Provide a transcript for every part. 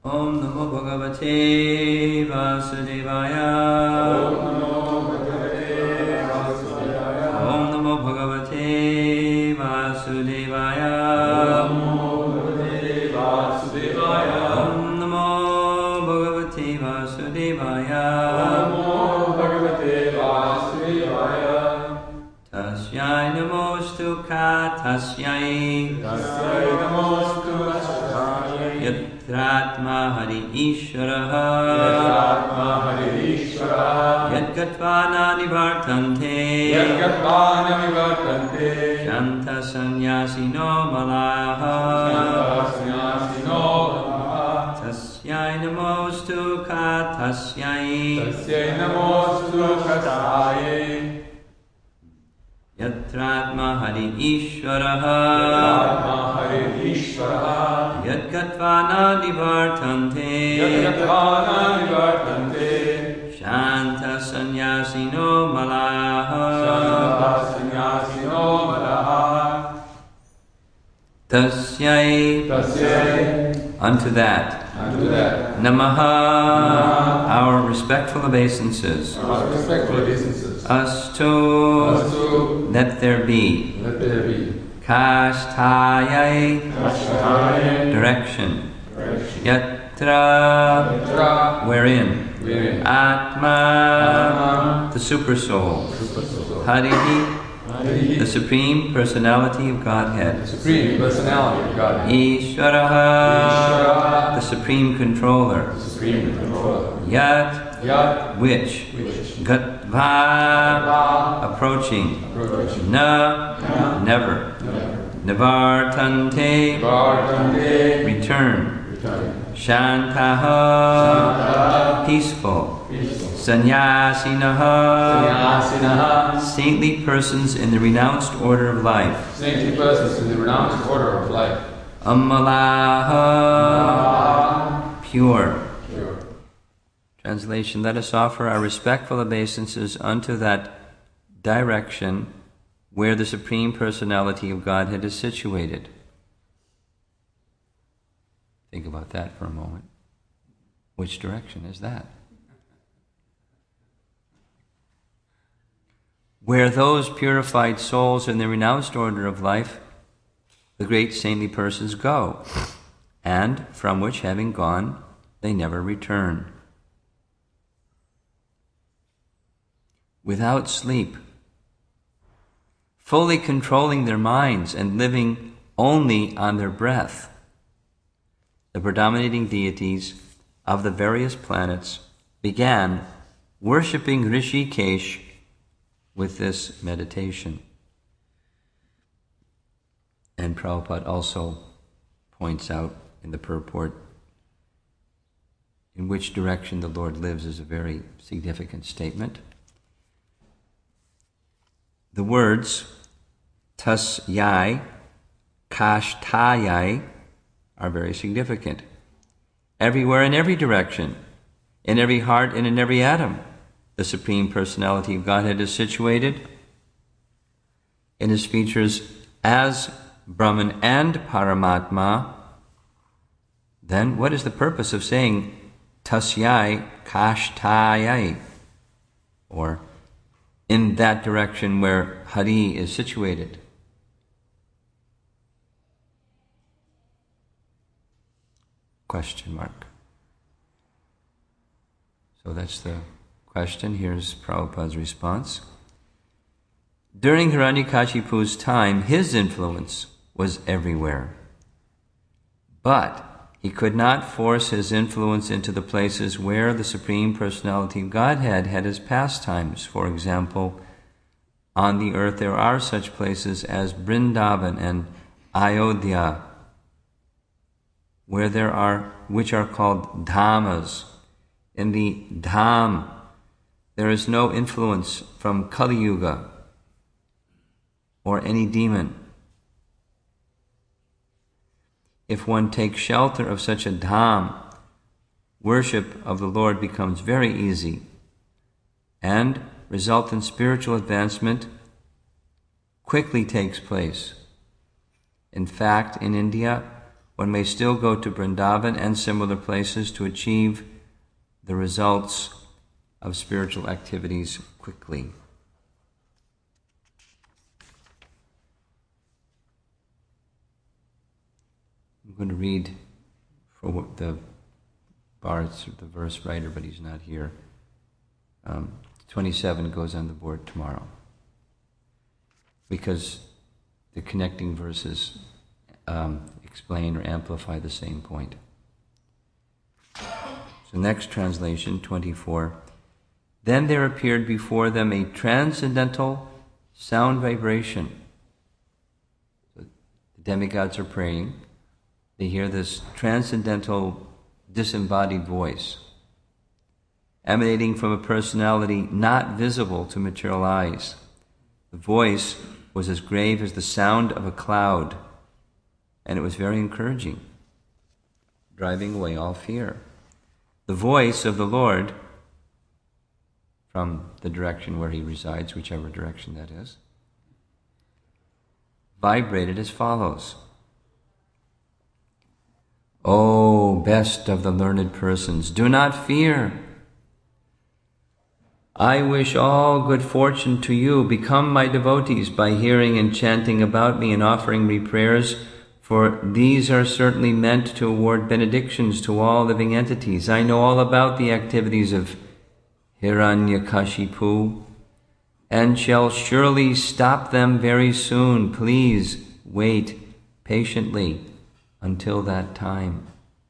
Om Namo Bhagavate Vasudevaya. Om Namo Bhagavate Vasudevaya. Om Namo Bhagavate Vasudevaya. Tasyai namostu ka tasyai. Yatratma Hari Ishvaraha. Yadgatva nivartante. Shanta sannyasino malaha. Tasyai namostu ka tasyai. Yatratma Hari Ishvaraha. Yadgatva nivartante. Shanta sannyasino malaha. Tasyai. Unto that. Namaha. Our respectful obeisances. Astu. Let there be. Kashtayai. Direction. Yatra. Wherein. Atma. The Supersoul. Harihi. The Supreme Personality of Godhead. Ishvaraha. The Supreme Controller. Yat. Which. Gatva. Approaching. Na. Never. Nivartante. Return. Shantaha. Peaceful. Sannyasinaha. Saintly persons in the renounced order of life. Amalaha. Pure. Translation: let us offer our respectful obeisances unto that direction where the Supreme Personality of Godhead is situated. Think about that for a moment. Which direction is that? Where those purified souls in the renounced order of life, the great saintly persons go, and from which, having gone, they never return. Without sleep, fully controlling their minds and living only on their breath, the predominating deities of the various planets began worshipping Rishikesh with this meditation. And Prabhupada also points out in the purport in which direction the Lord lives is a very significant statement. The words tasyai, kashtayai are very significant. Everywhere, in every direction, in every heart and in every atom, the Supreme Personality of Godhead is situated. In His features as Brahman and Paramatma, then what is the purpose of saying tasyai kashtayai, or in that direction where Hari is situated? Question mark. So that's the question. Here's Prabhupada's response. During Hiranyakashipu's time, his influence was everywhere. But he could not force his influence into the places where the Supreme Personality of Godhead had his pastimes. For example, on the earth there are such places as Vrindavan and Ayodhya, which are called dhammas. In the dham, there is no influence from Kali Yuga or any demon. If one takes shelter of such a dham, worship of the Lord becomes very easy and resultant spiritual advancement quickly takes place. In fact, in India, one may still go to Vrindavan and similar places to achieve the results of spiritual activities quickly. I'm going to read for the Bhart's, the verse writer, but he's not here. 27 goes on the board tomorrow, because the connecting verses explain or amplify the same point. So next translation, 24. Then there appeared before them a transcendental sound vibration. So the demigods are praying. They hear this transcendental disembodied voice emanating from a personality not visible to material eyes. The voice was as grave as the sound of a cloud, and it was very encouraging, driving away all fear. The voice of the Lord, from the direction where he resides, whichever direction that is, vibrated as follows. O best of the learned persons, do not fear. I wish all good fortune to you. Become my devotees by hearing and chanting about me and offering me prayers, for these are certainly meant to award benedictions to all living entities. I know all about the activities of Hiranyakashipu and shall surely stop them very soon. Please wait patiently until that time.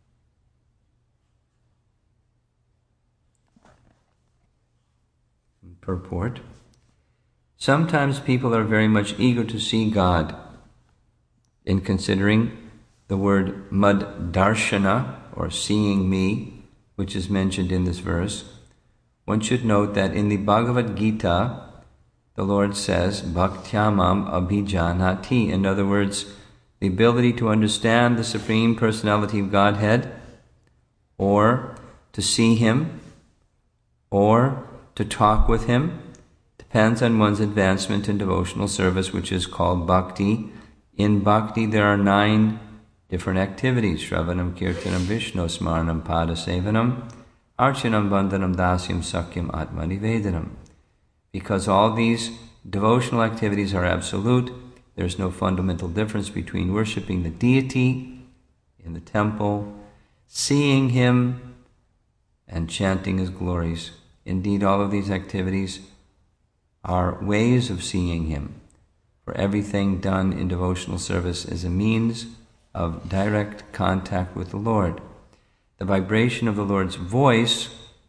Purport. Sometimes people are very much eager to see God. In considering the word mad darshana, or seeing me, which is mentioned in this verse, one should note that in the Bhagavad Gita, the Lord says, Bhaktyamam abhijanati. In other words, the ability to understand the Supreme Personality of Godhead, or to see Him, or to talk with Him, depends on one's advancement in devotional service, which is called bhakti. In bhakti, there are 9 different activities: Shravanam, Kirtanam, Vishnu Smaranam, Padasevanam, Archanam, Bandhanam, Dasyam, Sakyam, Atma Nivedanam. Because all these devotional activities are absolute, there's no fundamental difference between worshipping the deity in the temple, seeing Him, and chanting His glories. Indeed, all of these activities are ways of seeing Him, for everything done in devotional service is a means of direct contact with the Lord. The vibration of the Lord's voice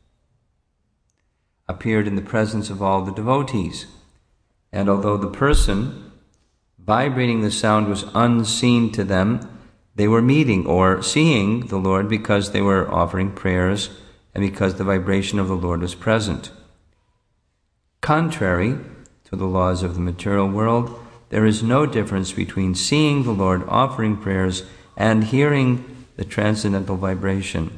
appeared in the presence of all the devotees, and although the person vibrating the sound was unseen to them, they were meeting or seeing the Lord because they were offering prayers and because the vibration of the Lord was present. Contrary to the laws of the material world, there is no difference between seeing the Lord, offering prayers, and hearing the transcendental vibration.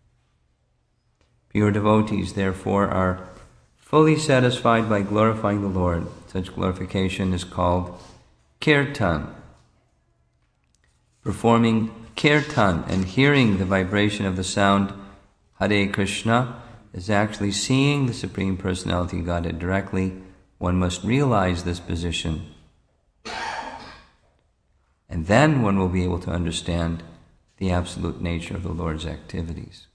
Pure devotees, therefore, are fully satisfied by glorifying the Lord. Such glorification is called kirtan. Performing kirtan and hearing the vibration of the sound Hare Krishna is actually seeing the Supreme Personality of Godhead directly. One must realize this position, and then one will be able to understand the absolute nature of the Lord's activities.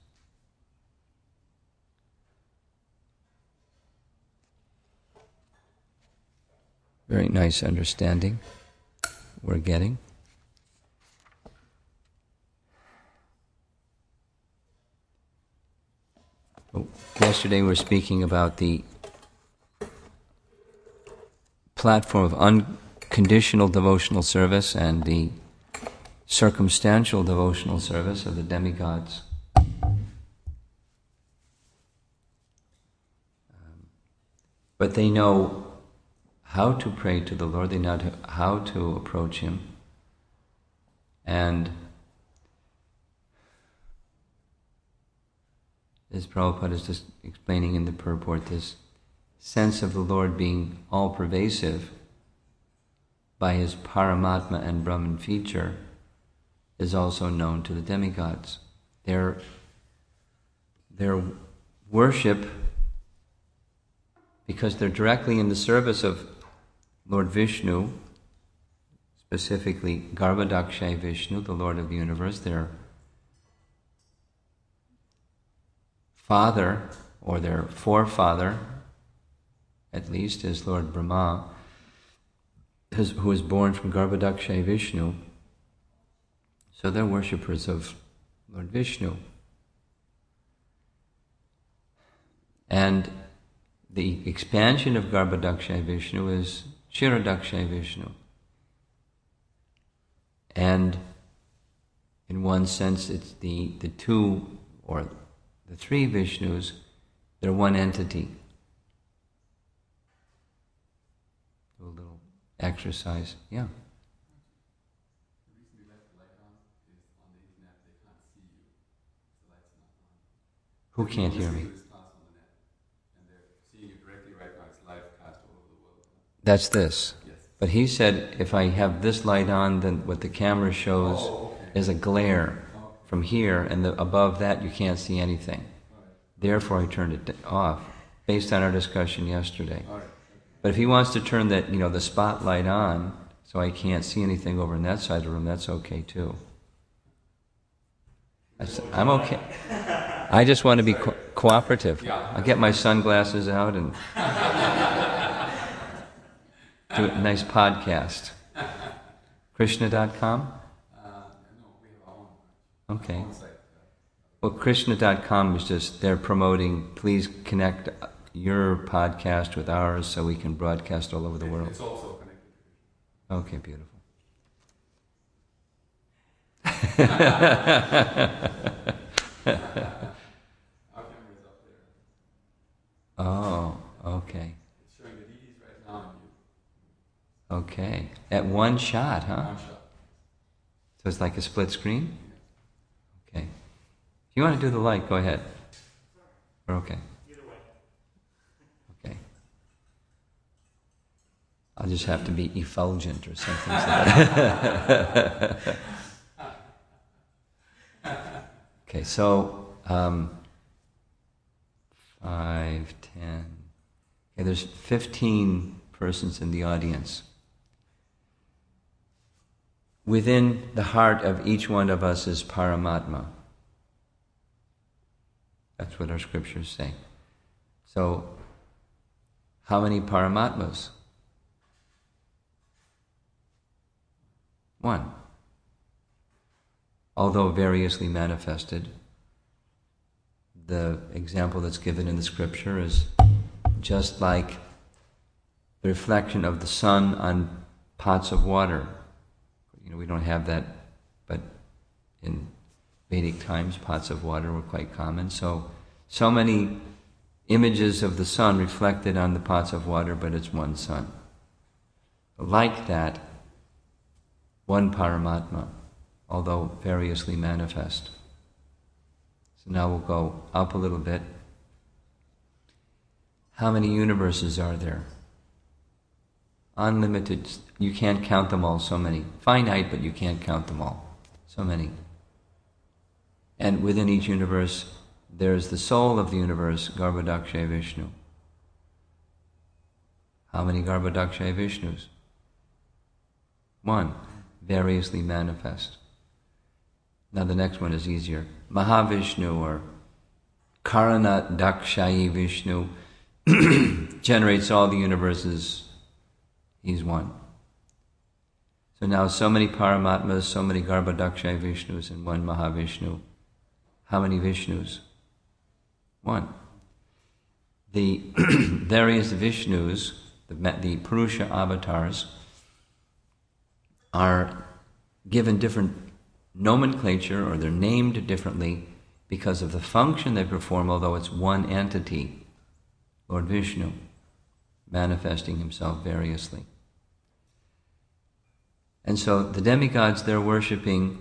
Very nice understanding we're getting. Yesterday we were speaking about the platform of unconditional devotional service and the circumstantial devotional service of the demigods. But they know how to pray to the Lord, they know how to approach Him. And as Prabhupada is just explaining in the purport, this sense of the Lord being all-pervasive by His Paramatma and Brahman feature is also known to the demigods. Their worship, because they're directly in the service of Lord Vishnu, specifically Garbhodakshay Vishnu, the Lord of the universe, their father, or their forefather, at least, is Lord Brahma, who was born from Garbhodakshay Vishnu. So they're worshippers of Lord Vishnu. And the expansion of Garbhodakshay Vishnu is Kshirodakshay Vishnu. And in one sense, it's the two or the three Vishnus, they're one entity. Do a little exercise. Yeah. The reason you left the light on is on the internet they can't see you. The light's not on. Who can't hear me? This class on the net, and they're seeing you directly right now. It's live cast all over the world. That's this. Yes. But he said if I have this light on, then what the camera shows is a glare from here, and above that you can't see anything. Therefore I turned it off, based on our discussion yesterday. But if he wants to turn that, the spotlight on, so I can't see anything over on that side of the room, that's okay too. I'm okay. I just want to be cooperative. I'll get my sunglasses out and do a nice podcast. Krishna.com? No, we have our own. Okay. Own site. Well, Krishna.com is just, they're promoting, please connect your podcast with ours so we can broadcast all over the world. It's also connected to Okay, beautiful. our camera is up there. Oh, okay. It's showing the deities right now and you. Okay. At one shot, huh? One shot. So it's like a split screen? Okay. If you want to do the light, go ahead. We're okay. Either way. Okay. I'll just have to be effulgent or something. So okay, so 5, 10. Okay, there's 15 persons in the audience. Within the heart of each one of us is Paramatma. That's what our scriptures say. So, how many Paramatmas? One. Although variously manifested, the example that's given in the scripture is just like the reflection of the sun on pots of water. We don't have that, but in Vedic times, pots of water were quite common. So many images of the sun reflected on the pots of water, but it's one sun. Like that, one Paramatma, although variously manifest. So now we'll go up a little bit. How many universes are there? Unlimited. You can't count them all, so many. Finite, but you can't count them all. So many. And within each universe, there's the soul of the universe, Garbhodakshay Vishnu. How many Garbhodakshay Vishnus? One. Variously manifest. Now the next one is easier. Mahavishnu or Karanadakshayi Vishnu generates all the universes. He's one. So now so many Paramatmas, so many Garbhodakshay Vishnus and one Mahavishnu. How many Vishnus? One. The various Vishnus, the Purusha avatars, are given different nomenclature, or they're named differently because of the function they perform, although it's one entity, Lord Vishnu, manifesting himself variously. And so the demigods, they're worshipping,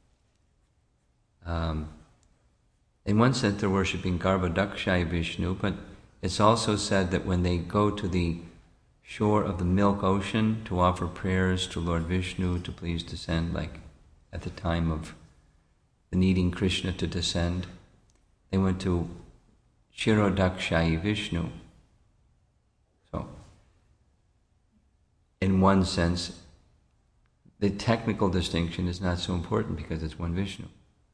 in one sense they're worshipping Garbhodakshay Vishnu, but it's also said that when they go to the shore of the milk ocean to offer prayers to Lord Vishnu to please descend, like at the time of the needing Krishna to descend. They went to Shirodakshayi Vishnu. So, in one sense, the technical distinction is not so important because it's one Vishnu.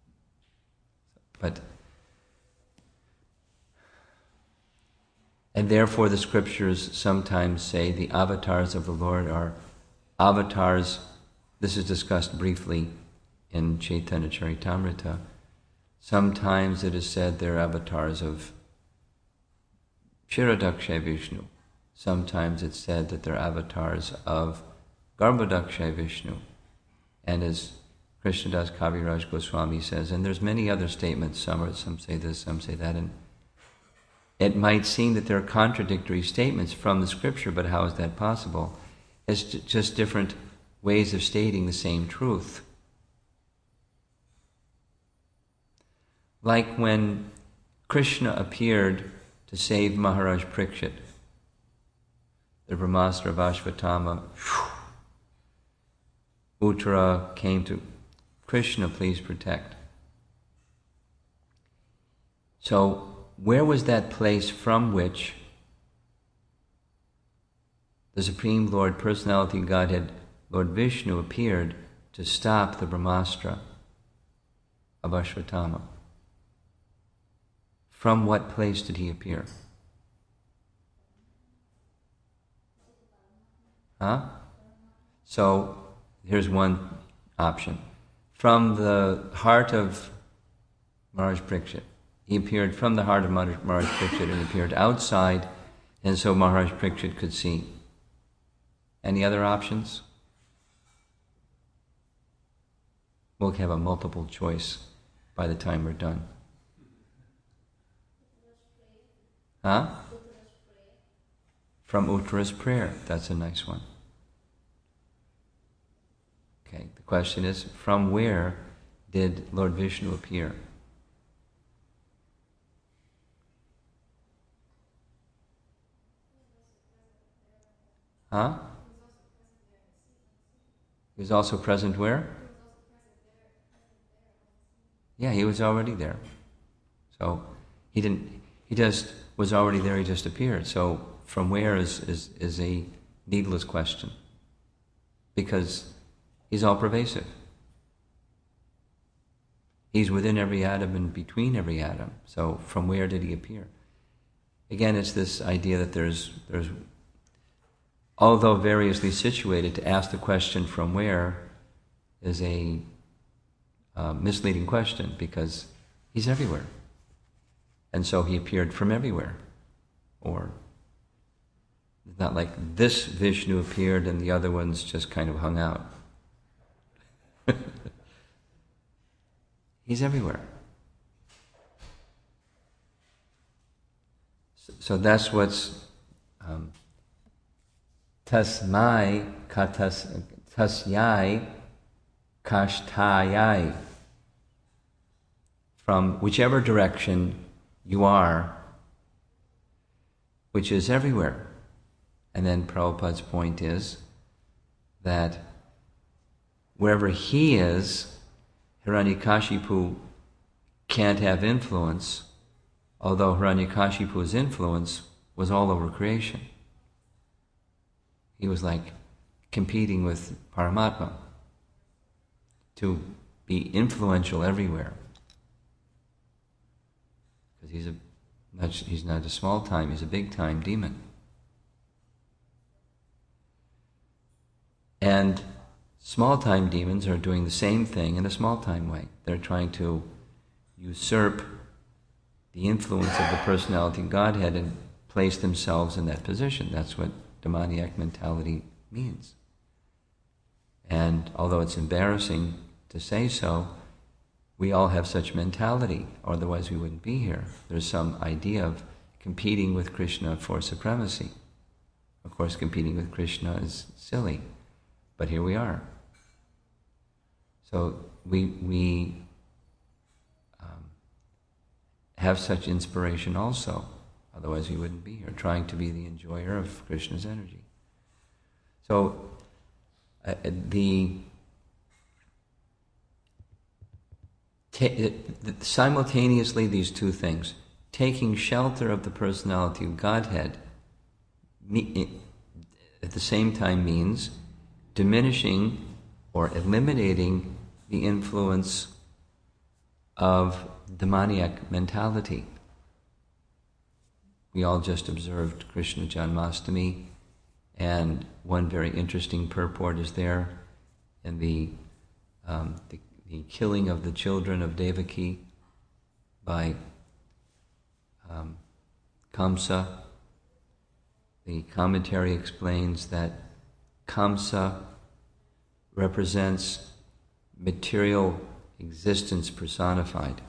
And therefore the scriptures sometimes say the avatars of the Lord are avatars. This is discussed briefly in Chaitanya Charitamrita. Sometimes it is said they're avatars of Shirodakshay Vishnu. Sometimes it's said that they're avatars of Garbhodakshay Vishnu. And as Krishnadas Kaviraj Goswami says, and there's many other statements, some say this, some say that, and it might seem that there are contradictory statements from the scripture, but how is that possible? It's just different ways of stating the same truth. Like when Krishna appeared to save Maharaj Parikshit, the Brahmastra of Ashvatthama, Uttara came to Krishna, please protect. So, where was that place from which the Supreme Lord, Personality Godhead, Lord Vishnu, appeared to stop the Brahmastra of Ashvatthama? From what place did he appear? So, here's one option. From the heart of Maharaj Parikshit. He appeared from the heart of Maharaj Parikshit and appeared outside, and so Maharaj Parikshit could see. Any other options? We'll have a multiple choice by the time we're done. From Uttara's prayer. That's a nice one. Okay, the question is, from where did Lord Vishnu appear? He was also present where? Yeah, he was already there. So he just was already there, he just appeared. So from where is a needless question. Because he's all pervasive. He's within every atom and between every atom. So from where did he appear? Again, it's this idea that there's although variously situated, to ask the question from where is a misleading question, because he's everywhere. And so he appeared from everywhere. Or it's not like this Vishnu appeared and the other ones just kind of hung out. He's everywhere. So that's what's tasmai tasyai kashtayai. From whichever direction you are, which is everywhere. And then Prabhupada's point is that wherever he is, Hiranyakashipu can't have influence, although Hiranyakashipu's influence was all over creation. He was like competing with Paramatma to be influential everywhere. Because he's not a small time, he's a big time demon. And small time demons are doing the same thing in a small time way. They're trying to usurp the influence of the personality Godhead and place themselves in that position. That's what demoniac mentality means. And although it's embarrassing to say so, we all have such mentality, otherwise we wouldn't be here. There's some idea of competing with Krishna for supremacy. Of course, competing with Krishna is silly, but here we are. So we have such inspiration also, otherwise we wouldn't be here, trying to be the enjoyer of Krishna's energy. So simultaneously these two things, taking shelter of the personality of Godhead, at the same time means diminishing or eliminating the influence of demoniac mentality. We all just observed Krishna Janmashtami, and one very interesting purport is there in the killing of the children of Devaki by Kamsa. The commentary explains that Kamsa represents material existence personified,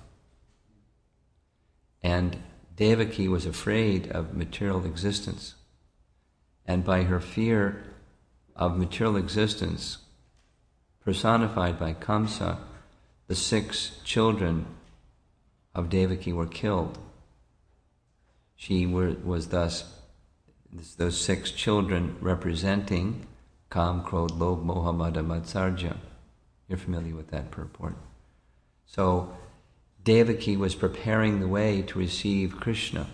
and Devaki was afraid of material existence, and by her fear of material existence personified by Kamsa, the 6 children of Devaki were killed. She was thus, those 6 children representing Kam, Krodh, Lobh, Moha, Mada, Matsarja. You're familiar with that purport. So Devaki was preparing the way to receive Krishna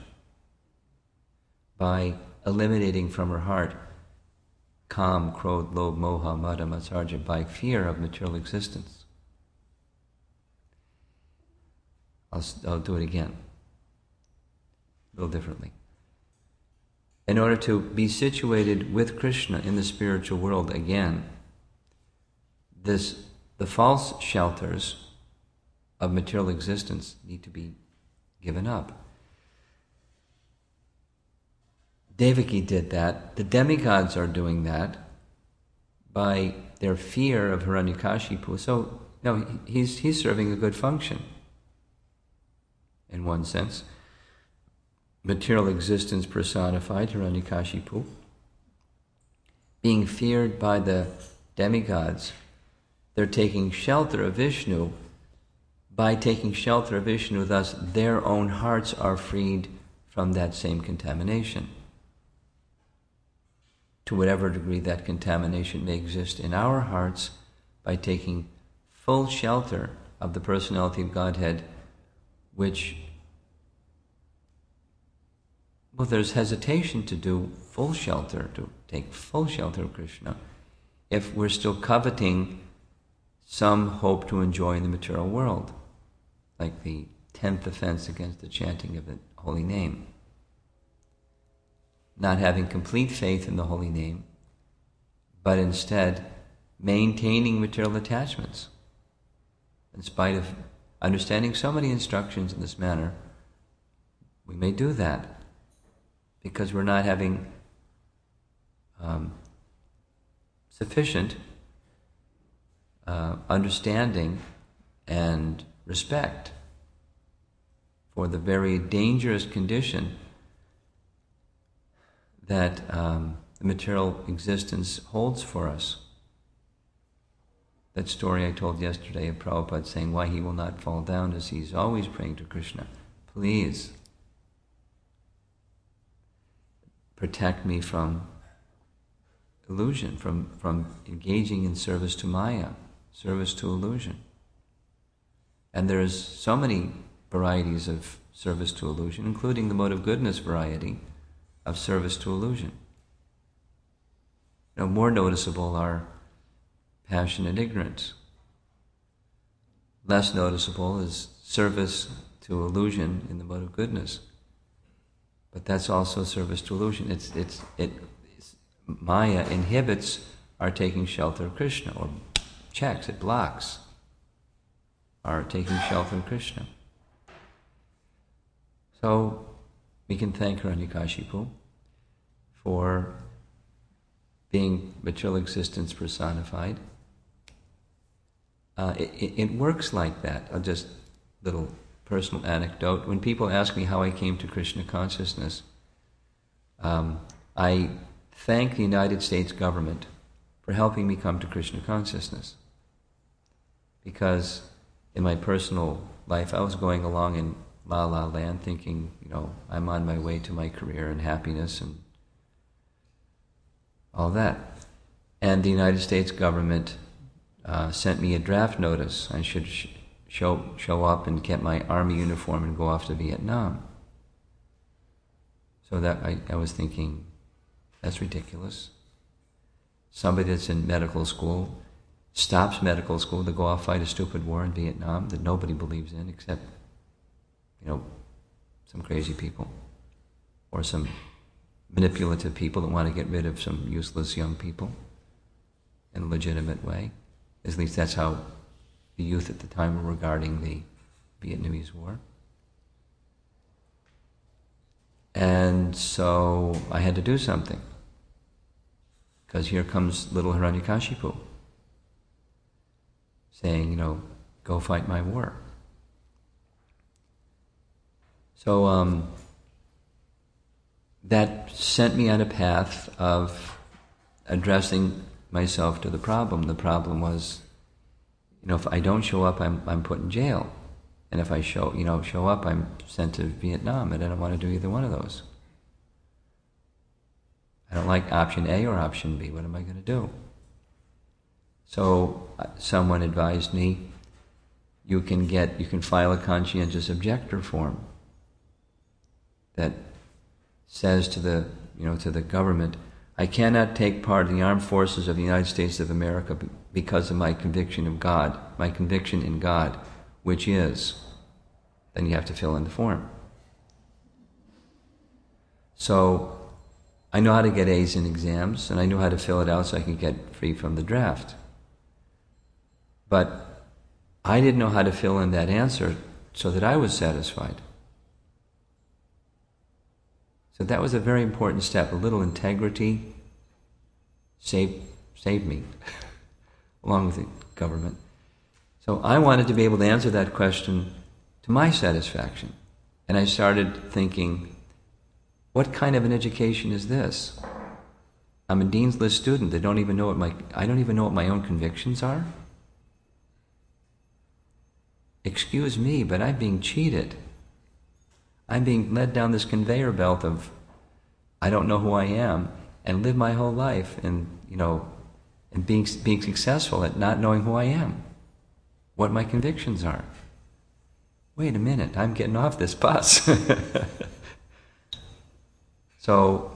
by eliminating from her heart Kam, Krodh, Lobh, Moha, Mada, Matsarja, by fear of material existence. I'll do it again, a little differently. In order to be situated with Krishna in the spiritual world again, the false shelters of material existence need to be given up. Devaki did that. The demigods are doing that by their fear of Hiranyakashipu. So, no, he's serving a good function in one sense. Material existence personified, Hiranyakashipu, being feared by the demigods. They're taking shelter of Vishnu. By taking shelter of Vishnu, thus their own hearts are freed from that same contamination. To whatever degree that contamination may exist in our hearts, by taking full shelter of the personality of Godhead, which, well, there's hesitation to do full shelter, to take full shelter of Krishna, if we're still coveting some hope to enjoy in the material world, like the 10th offense against the chanting of the holy name. Not having complete faith in the holy name, but instead maintaining material attachments. In spite of understanding so many instructions in this manner, we may do that because we're not having sufficient understanding and respect for the very dangerous condition that the material existence holds for us. That story I told yesterday of Prabhupada saying why he will not fall down is he's always praying to Krishna, please protect me from illusion, from engaging in service to Maya, service to illusion. And there's so many varieties of service to illusion, including the mode of goodness variety of service to illusion. Now, more noticeable are passion and ignorance. Less noticeable is service to illusion in the mode of goodness. But that's also service to illusion. Maya inhibits our taking shelter of Krishna, or checks, it blocks our taking shelter of Krishna. So we can thank Hiranyakashipu for being material existence personified. It works like that. Just a little personal anecdote. When people ask me how I came to Krishna consciousness, I thank the United States government for helping me come to Krishna consciousness. Because in my personal life, I was going along in La La Land thinking, I'm on my way to my career and happiness and all that. And the United States government sent me a draft notice. I should show up and get my army uniform and go off to Vietnam. So that I was thinking, that's ridiculous. Somebody that's in medical school stops medical school to go off fight a stupid war in Vietnam that nobody believes in except, some crazy people or some manipulative people that want to get rid of some useless young people in a legitimate way. At least that's how the youth at the time were regarding the Vietnamese War. And so I had to do something, because here comes little Hiranyakashipu saying, go fight my war. So that sent me on a path of addressing myself to the problem. The problem was, if I don't show up, I'm put in jail. And if I show up, I'm sent to Vietnam, and I don't want to do either one of those. I don't like option A or option B. What am I going to do? So someone advised me, you can file a conscientious objector form that says to the government, I cannot take part in the armed forces of the United States of America because of my conviction in God, which is, then you have to fill in the form. So I know how to get A's in exams, and I know how to fill it out so I can get free from the draft. But I didn't know how to fill in that answer so that I was satisfied. So that was a very important step. A little integrity saved me, along with the government. So I wanted to be able to answer that question to my satisfaction. And I started thinking, what kind of an education is this? I'm a Dean's List student. I don't even know what my own convictions are. Excuse me, but I'm being cheated. I'm being led down this conveyor belt of I don't know who I am, and live my whole life and being successful at not knowing who I am, what my convictions are. Wait a minute, I'm getting off this bus. So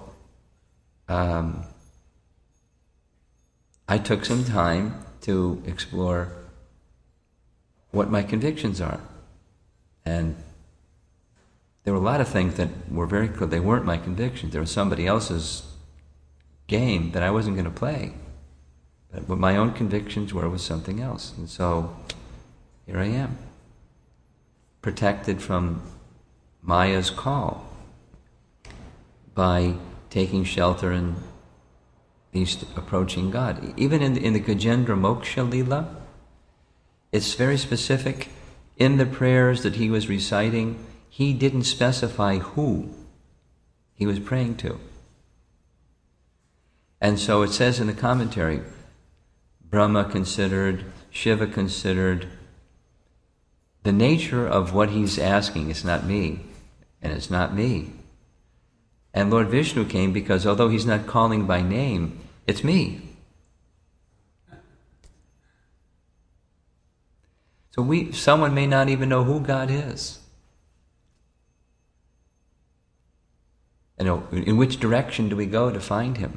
I took some time to explore what my convictions are. And there were a lot of things that were very clear. They weren't my convictions. There was somebody else's game that I wasn't going to play. But what my own convictions were was something else. And so here I am, protected from Maya's call by taking shelter in these approaching God. Even in the Gajendra Moksha Lila, it's very specific. In the prayers that he was reciting, he didn't specify who he was praying to. And so it says in the commentary, Brahma considered, Shiva considered, the nature of what he's asking is not me, and it's not me. And Lord Vishnu came because although he's not calling by name, it's me. So someone may not even know who God is. In which direction do we go to find him?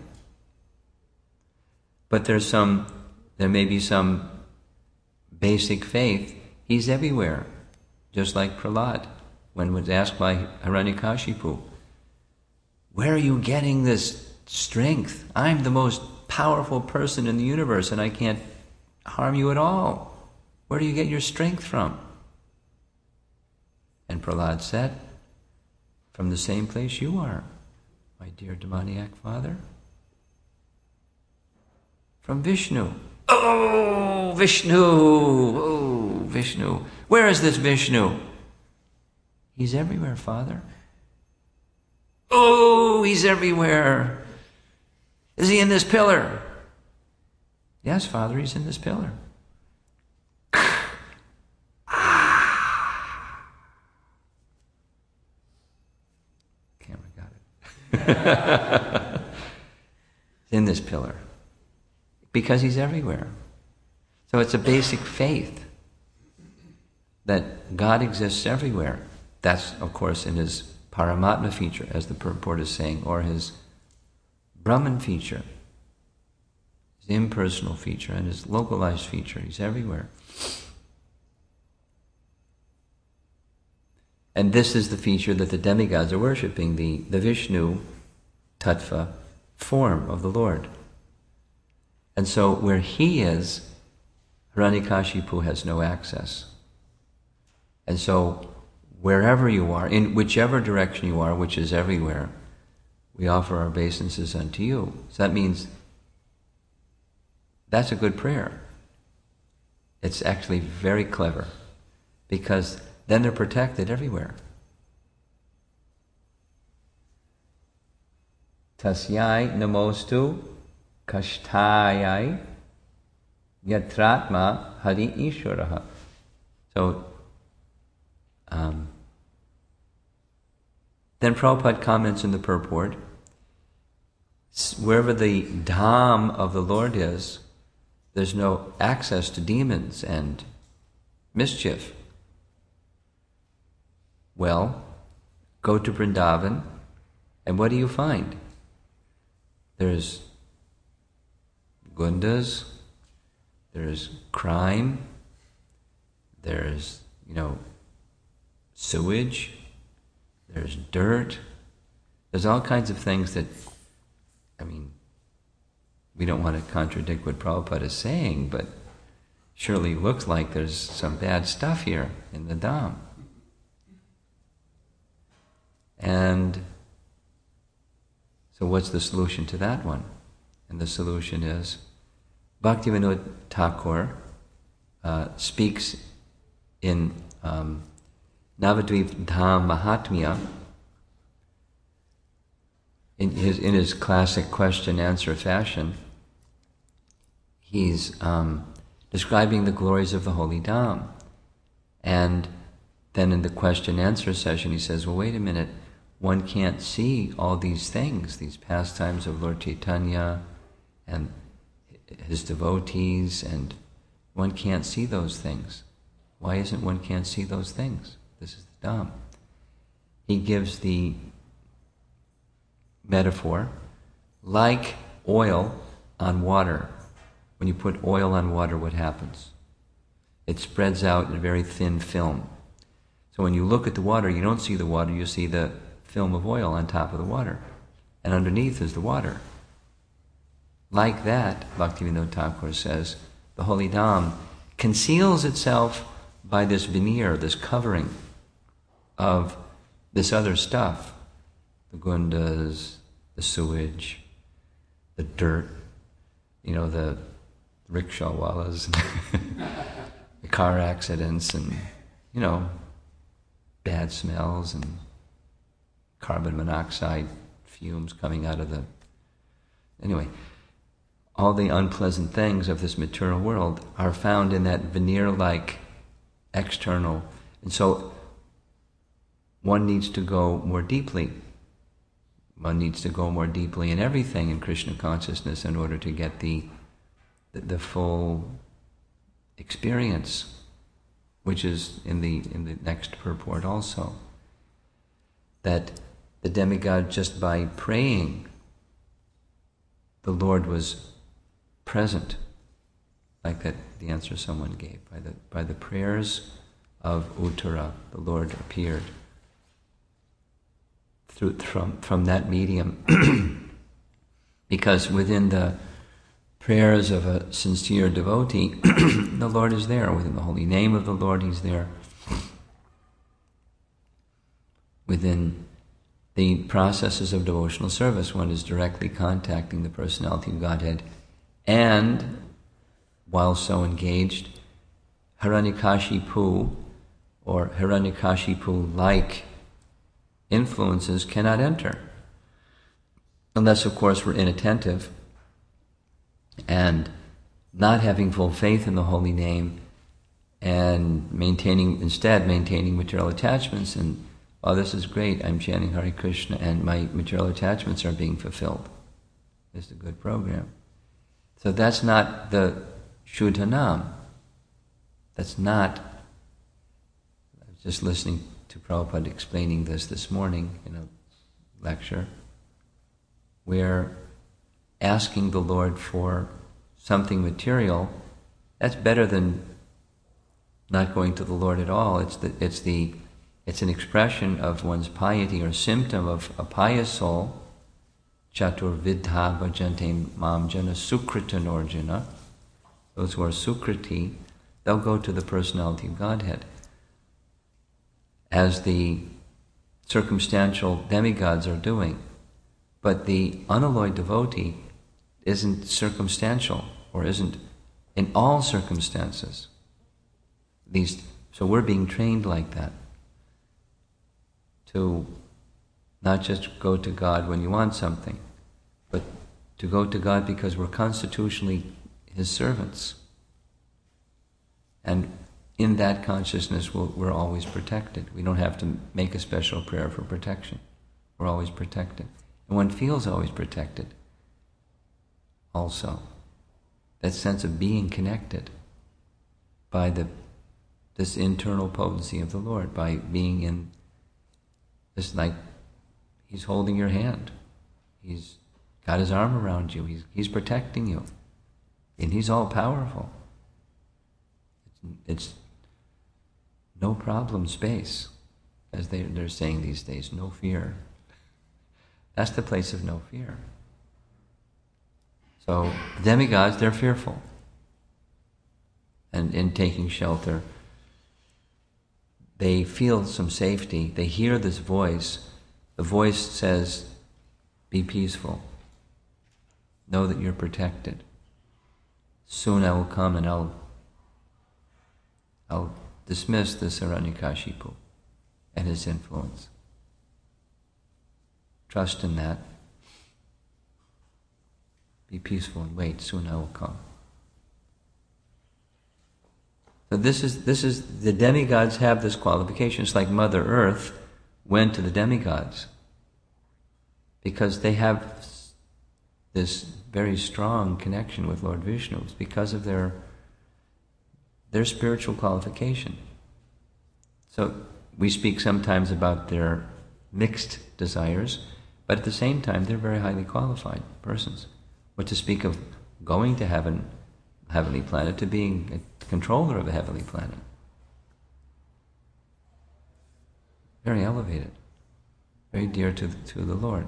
But there may be some basic faith. He's everywhere, just like Prahlad, when was asked by Hiranyakashipu, where are you getting this strength? I'm the most powerful person in the universe and I can't harm you at all. Where do you get your strength from? And Prahlad said, from the same place you are, my dear demoniac father. From Vishnu. Oh, Vishnu! Oh, Vishnu. Where is this Vishnu? He's everywhere, Father. Oh, he's everywhere. Is he in this pillar? Yes, Father, he's in this pillar. Camera got it. In this pillar. Because he's everywhere. So it's a basic faith. that God exists everywhere. That's, of course, in his Paramatma feature, as the purport is saying, or his Brahman feature, his impersonal feature, and his localized feature. He's everywhere. And this is the feature that the demigods are worshipping, the Vishnu Tattva form of the Lord. And so where he is, Hiranyakashipu has no access. And so wherever you are, in whichever direction you are, which is everywhere, we offer our obeisances unto you. So that means that's a good prayer. It's actually very clever, because then they're protected everywhere. Tasyai namostu kashtayai yatratma hari ishvaraha. So, then Prabhupada comments in the purport, wherever the dham of the Lord is, there's no access to demons and mischief. Well, go to Vrindavan, and what do you find? There's gundas, there's crime, there's, sewage, there's dirt, there's all kinds of things that, we don't want to contradict what Prabhupada is saying, but surely looks like there's some bad stuff here in the Dham. And so what's the solution to that one? And the solution is, Bhaktivinoda Thakur speaks in Navadvip Dham Mahatmya, in his classic question-answer fashion. He's describing the glories of the Holy Dham. And then in the question-answer session he says, well, wait a minute, one can't see all these things, these pastimes of Lord Chaitanya and his devotees, and one can't see those things. Why isn't one can't see those things? This is the Dham. He gives the metaphor like oil on water. When you put oil on water, what happens? It spreads out in a very thin film. So when you look at the water, you don't see the water, you see the film of oil on top of the water. And underneath is the water. Like that, Bhaktivinoda Thakur says, the Holy Dham conceals itself by this veneer, this covering of this other stuff. The gundas, the sewage, the dirt, the rickshaw wallas, the car accidents, and, bad smells and carbon monoxide fumes coming out of the... Anyway, all the unpleasant things of this material world are found in that veneer-like external. And so one needs to go more deeply. One needs to go more deeply in everything in Krishna consciousness in order to get the full experience, which is in the next purport also. That the demigod, just by praying, the Lord was present, like that the answer someone gave. By the prayers of Uttara, the Lord appeared from that medium. Because within the prayers of a sincere devotee, the Lord is there. Within the holy name of the Lord, He's there. Within the processes of devotional service, one is directly contacting the personality of Godhead, and while so engaged, Hiranyakashipu or Hiranyakashipu-like influences cannot enter, unless, of course, we're inattentive and not having full faith in the holy name, and maintaining material attachments. And, oh, this is great, I'm chanting Hare Krishna and my material attachments are being fulfilled. It's a good program. So that's not the Shuddha Nam. That's not just listening to Prabhupada explaining this morning in a lecture. We're asking the Lord for something material. That's better than not going to the Lord at all. It's an expression of one's piety or symptom of a pious soul. Chatur vidha bhajante mam jana sukrita orjuna. Those who are sukriti, they'll go to the personality of Godhead. As the circumstantial demigods are doing. But the unalloyed devotee isn't circumstantial, or isn't in all circumstances. So we're being trained like that. To not just go to God when you want something, but to go to God because we're constitutionally His servants. And in that consciousness, we're always protected. We don't have to make a special prayer for protection. We're always protected. And one feels always protected also. That sense of being connected by this internal potency of the Lord, by being in this, like He's holding your hand. He's got His arm around you. He's protecting you. And He's all powerful. It's no problem space, as they're saying these days, no fear. That's the place of no fear. So demigods, they're fearful. And in taking shelter, they feel some safety. They hear this voice. The voice says, be peaceful. Know that you're protected. Soon I will come and I'll dismiss this Hiranyakashipu and his influence. Trust in that. Be peaceful and wait. Soon I will come. So this is the demigods have this qualification. It's like Mother Earth went to the demigods because they have this very strong connection with Lord Vishnu. It's because of their spiritual qualification. So we speak sometimes about their mixed desires, but at the same time they're very highly qualified persons. What to speak of going to heaven, heavenly planet, to being a controller of a heavenly planet. Very elevated, very dear to the Lord.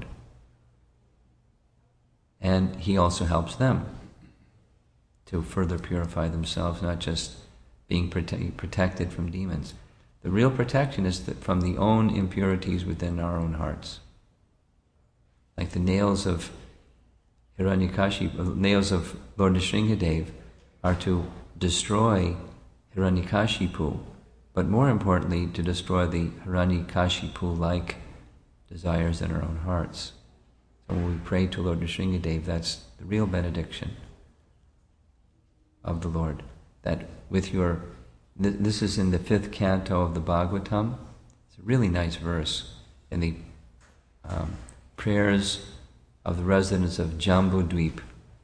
And He also helps them to further purify themselves, not just being protected from demons. The real protection is from the own impurities within our own hearts. Like the nails of Hiranyakashipu, nails of Lord Nrsingadev are to destroy Hiranyakashipu, but more importantly, to destroy the Hiranyakashipu-like desires in our own hearts. So when we pray to Lord Nrsingadev, that's the real benediction of the Lord. That with your, this is in the 5th canto of the Bhagavatam. It's a really nice verse in the prayers of the residents of Jambudweep.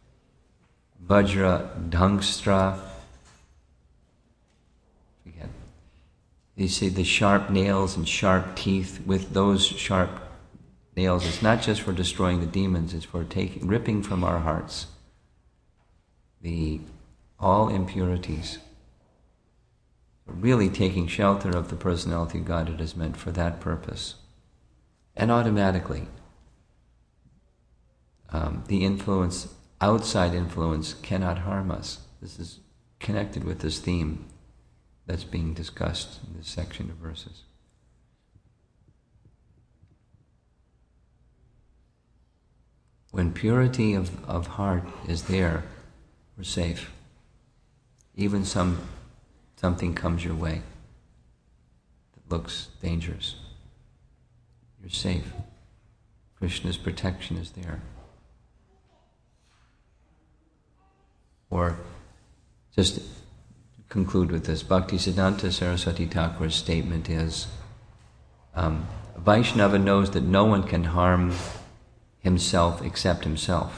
Vajra Dhangstra. You see the sharp nails and sharp teeth. With those sharp nails, it's not just for destroying the demons, it's for ripping from our hearts all impurities. Really taking shelter of the personality of God, it is meant for that purpose. And automatically, the influence, outside influence, cannot harm us. This is connected with this theme that's being discussed in this section of verses. When purity of heart is there, we're safe. Even something comes your way that looks dangerous. You're safe. Krishna's protection is there. Or just conclude with this. Bhaktisiddhanta Saraswati Thakur's statement is, Vaishnava knows that no one can harm himself except himself.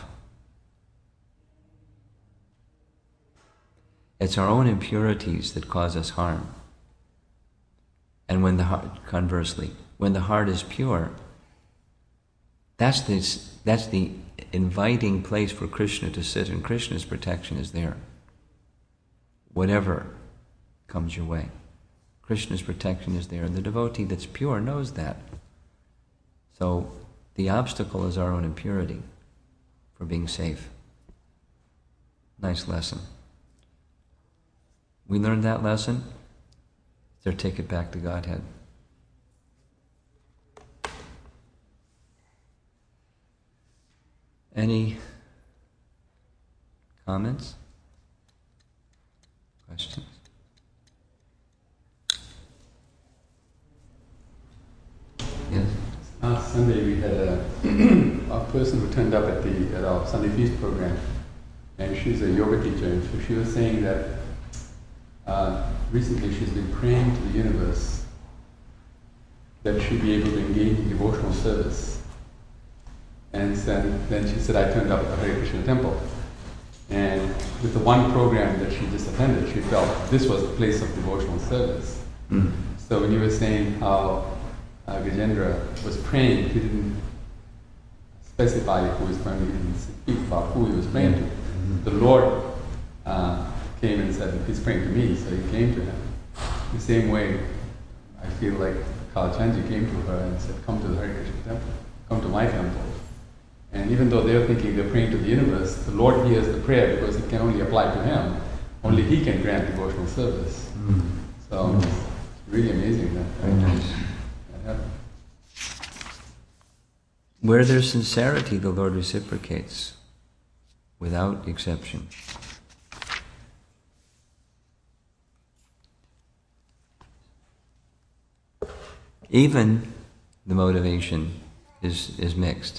It's our own impurities that cause us harm. And when the heart, conversely, when the heart is pure, that's the inviting place for Krishna to sit, and Krishna's protection is there. Whatever comes your way, Krishna's protection is there, and the devotee that's pure knows that. So the obstacle is our own impurity for being safe. Nice lesson. We learned that lesson. It's our ticket back to Godhead. Any comments? Questions? Yes? Last Sunday we had a person who turned up at our Sunday Feast program, and she's a yoga teacher, and so she was saying that recently she's been praying to the universe that she'd be able to engage in devotional service. And then she said, I turned up at the Hare Krishna temple. And with the one program that she just attended, she felt this was the place of devotional service. Mm. So when you were saying how Gajendra was praying, he didn't specify who he was praying to, he didn't speak about who he was praying to. Mm-hmm. The Lord came and said, he's praying to me, so he came to him. The same way, I feel like Kalachandji came to her and said, come to the Hare Krishna temple, come to my temple. And even though they're thinking they're praying to the universe, the Lord hears the prayer because it can only apply to him. Only he can grant devotional service. Mm. So it's really amazing that Very nice. that happened. Where there's sincerity, the Lord reciprocates, without exception. Even the motivation is mixed.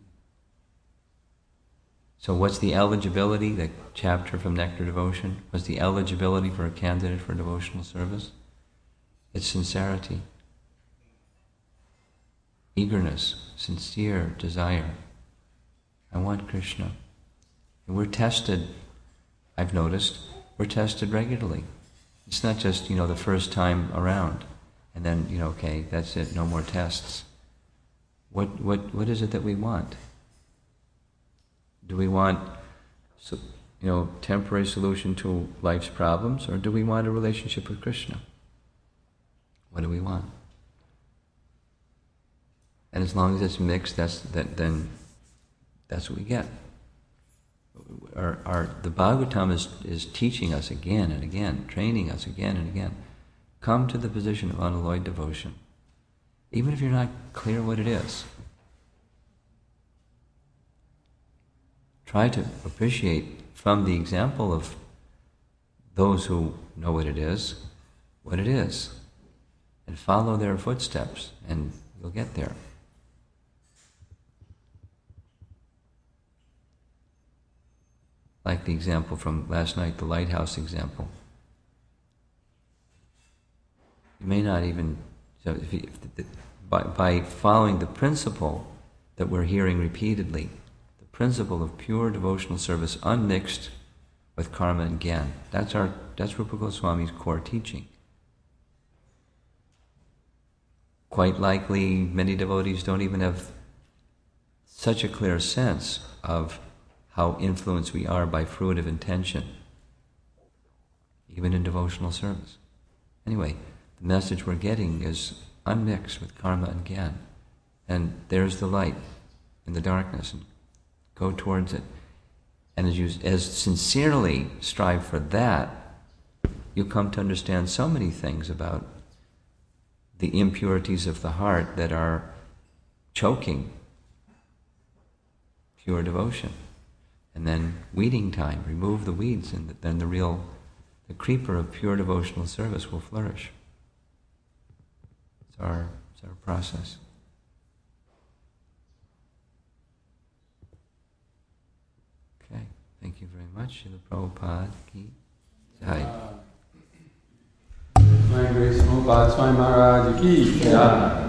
So what's the eligibility, the chapter from Nectar Devotion? What's the eligibility for a candidate for devotional service? It's sincerity. Eagerness, sincere desire. I want Krishna. And we're tested, I've noticed, we're tested regularly. It's not just, the first time around, and then, okay, that's it, no more tests. What is it that we want? Do we want, temporary solution to life's problems, or do we want a relationship with Krishna? What do we want? And as long as it's mixed, then that's what we get. The Bhagavatam is teaching us again and again, training us again and again. Come to the position of unalloyed devotion, even if you're not clear what it is. Try to appreciate from the example of those who know what it is, and follow their footsteps, and you'll get there. Like the example from last night, the lighthouse example. You may not even, by following the principle that we're hearing repeatedly, the principle of pure devotional service unmixed with karma and gyan. That's Rupa Goswami's core teaching. Quite likely, many devotees don't even have such a clear sense of how influenced we are by fruitive intention, even in devotional service. Anyway, the message we're getting is unmixed with karma and gyan. And there's the light in the darkness, and go towards it. And as sincerely strive for that, you come to understand so many things about the impurities of the heart that are choking pure devotion. And then weeding time, remove the weeds, and then the creeper of pure devotional service will flourish. It's our process. Okay, thank you very much. Srila Prabhupada ki jai. My Grace Prabhupada Swami Maharaj ki jai.